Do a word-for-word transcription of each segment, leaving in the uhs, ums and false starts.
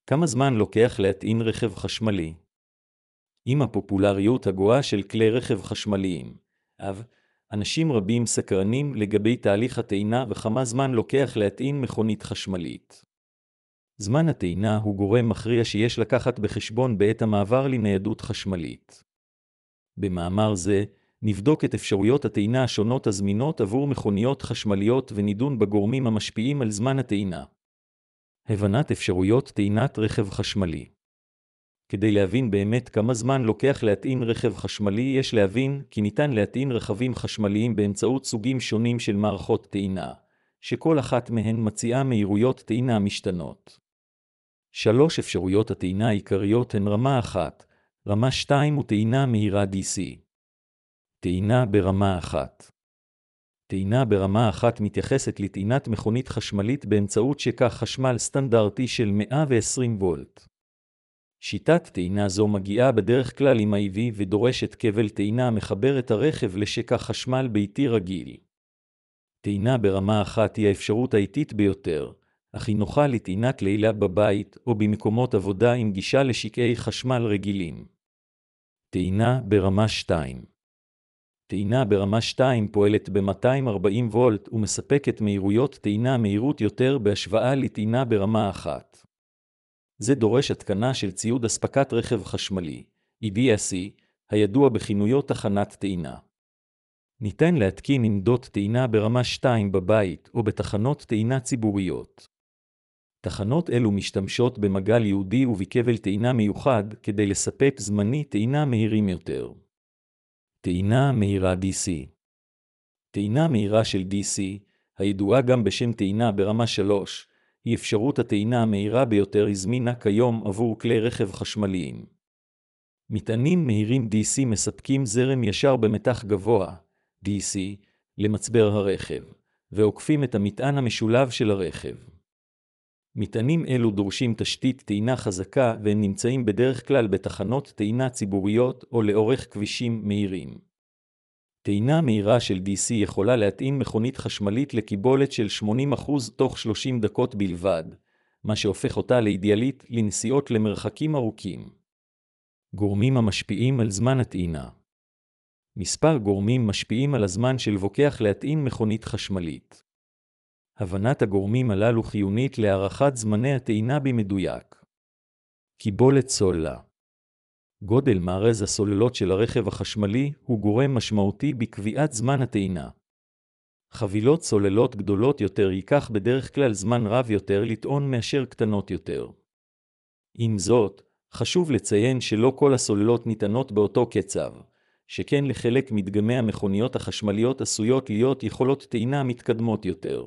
כמה זמן לוקח להטעין רכב חשמלי? עם הפופולריות הגואה של כלי רכב חשמליים, אב, אנשים רבים סקרנים לגבי תהליך הטעינה וכמה זמן לוקח להטעין מכונית חשמלית. זמן הטעינה הוא גורם מכריע שיש לקחת בחשבון בעת המעבר לניידות חשמלית. במאמר זה, נבדוק את אפשרויות הטעינה השונות הזמינות עבור מכוניות חשמליות ונידון בגורמים המשפיעים על זמן הטעינה. הבנת אפשרויות טעינת רכב חשמלי. כדי להבין באמת כמה זמן לוקח להטעין רכב חשמלי, יש להבין כי ניתן להטעין רכבים חשמליים באמצעות סוגים שונים של מערכות טעינה, שכל אחת מהן מציעה מהירויות טעינה משתנות. שלוש אפשרויות הטעינה העיקריות הן רמה אחת, רמה שתיים וטעינה מהירה די סי. טעינה ברמה אחת. טעינה ברמה אחת מתייחסת לטעינת מכונית חשמלית באמצעות שקע חשמל סטנדרטי של מאה ועשרים וולט. שיטת טעינה זו מגיעה בדרך כלל עם איי וי ודורשת כבל טעינה המחבר את הרכב לשקע חשמל ביתי רגיל. טעינה ברמה אחת היא האפשרות האיטית ביותר, אך היא נוחה לטעינת לילה בבית או במקומות עבודה עם גישה לשקעי חשמל רגילים. טעינה ברמה שתיים. טעינה ברמה שתיים פועלת ב-מאתיים וארבעים וולט ומספקת מהירויות טעינה מהירות יותר בהשוואה לטעינה ברמה אחת. זה דורש התקנה של ציוד אספקת רכב חשמלי, אי די אס סי, הידוע בכינויו תחנת טעינה. ניתן להתקין עמדות טעינה ברמה שתיים בבית או בתחנות טעינה ציבוריות. תחנות אלו משתמשות במגל ייעודי ובכבל טעינה מיוחד כדי לספק זמני טעינה מהירים יותר. טעינה מהירה די סי. טעינה מהירה של די סי, הידועה גם בשם טעינה ברמה שלוש, היא אפשרות הטעינה המהירה ביותר הזמינה כיום עבור כלי רכב חשמליים. מטענים מהירים די סי מספקים זרם ישר במתח גבוה, די סי, למצבר הרכב, ועוקפים את המטען המשולב של הרכב. מטענים אלו דורשים תשתית טעינה חזקה והם נמצאים בדרך כלל בתחנות טעינה ציבוריות או לאורך כבישים מהירים. טעינה מהירה של די סי יכולה להטעין מכונית חשמלית לקיבולת של שמונים אחוז תוך שלושים דקות בלבד, מה שהופך אותה לאידיאלית לנסיעות למרחקים ארוכים. גורמים המשפיעים על זמן הטעינה. מספר גורמים משפיעים על הזמן שלוקח להטעין מכונית חשמלית. הבנת הגורמים הללו חיונית להערכת זמני הטעינה במדויק. קיבולת סוללה. גודל מארז הסוללות של הרכב החשמלי הוא גורם משמעותי בקביעת זמן הטעינה. חבילות סוללות גדולות יותר ייקח בדרך כלל זמן רב יותר לטעון מאשר קטנות יותר. עם זאת, חשוב לציין שלא כל הסוללות ניתנות באותו קצב, שכן לחלק מדגמי המכוניות החשמליות עשויות להיות יכולות טעינה מתקדמות יותר.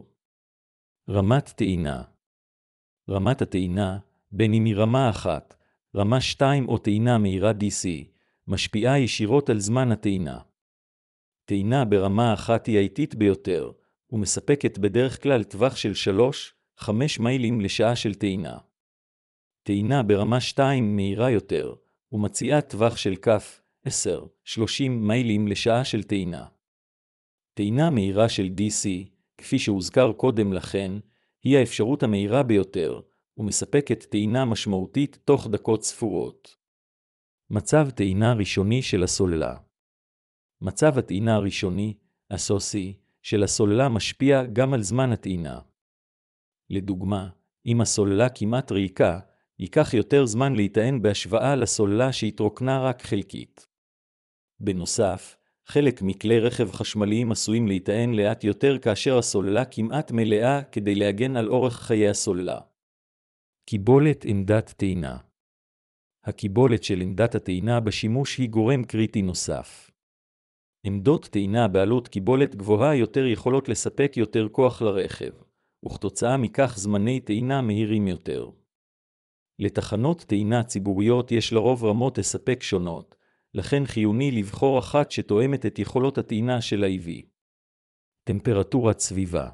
רמת טעינה. רמת הטעינה, בין אם היא רמה אחת, רמה שתיים או טעינה מהירה די סי, משפיעה ישירות על זמן הטעינה. טעינה ברמה אחת היא האיטית ביותר, ומספקת בדרך כלל טווח של שלוש עד חמש מיילים לשעה של טעינה. טעינה ברמה שתיים מהירה יותר, ומציעה טווח של כף עשר עד שלושים מיילים לשעה של טעינה. טעינה מהירה של די סי, כפי שהוזכר קודם לכן, היא האפשרות המהירה ביותר, ומספקת טעינה משמעותית תוך דקות ספורות. מצב טעינה ראשוני של הסוללה. מצב הטעינה הראשוני, הסוסי, של הסוללה משפיע גם על זמן הטעינה. לדוגמה, אם הסוללה כמעט ריקה, ייקח יותר זמן להיטען בהשוואה לסוללה שהתרוקנה רק חלקית. בנוסף, חלק מכלי רכב חשמליים עשויים להיטען לאט יותר כאשר הסוללה כמעט מלאה כדי להגן על אורך חיי הסוללה. קיבולת עמדת טעינה. הקיבולת של עמדת הטעינה בשימוש היא גורם קריטי נוסף. עמדות טעינה בעלות קיבולת גבוהה יותר יכולות לספק יותר כוח לרכב, וכתוצאה מכך זמני טעינה מהירים יותר. לתחנות טעינה ציבוריות יש לרוב רמות לספק שונות, לכן חיוני לבחור אחת שתואמת את יכולות הטעינה של איי וי. טמפרטורת סביבה.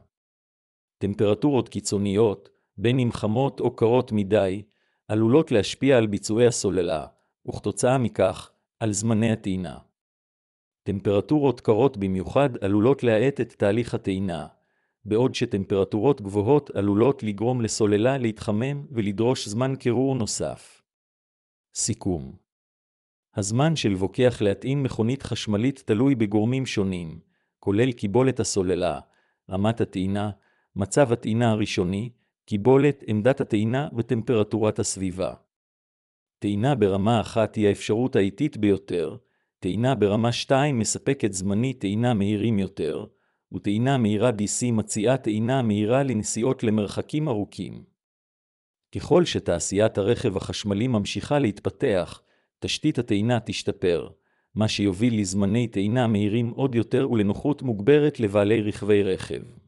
טמפרטורות קיצוניות, בין אם חמות או קרות מדי, עלולות להשפיע על ביצועי הסוללה, וכתוצאה מכך, על זמני הטעינה. טמפרטורות קרות במיוחד עלולות להאט את תהליך הטעינה, בעוד שטמפרטורות גבוהות עלולות לגרום לסוללה להתחמם ולדרוש זמן קירור נוסף. סיכום. הזמן שלוקח להטעין מכונית חשמלית תלוי בגורמים שונים, כולל קיבולת הסוללה, רמת הטעינה, מצב הטעינה הראשוני, קיבולת, עמדת הטעינה וטמפרטורת הסביבה. טעינה ברמה אחת היא האפשרות האיטית ביותר, טעינה ברמה שתיים מספקת זמני טעינה מהירים יותר, וטעינה מהירה די סי מציעה טעינה מהירה לנסיעות למרחקים ארוכים. ככל שתעשיית הרכב החשמלי ממשיכה להתפתח, תשתית הטעינה תשתפר, מה שיוביל לזמני טעינה מהירים עוד יותר ולנוחות מוגברת לבעלי רכבי רכב.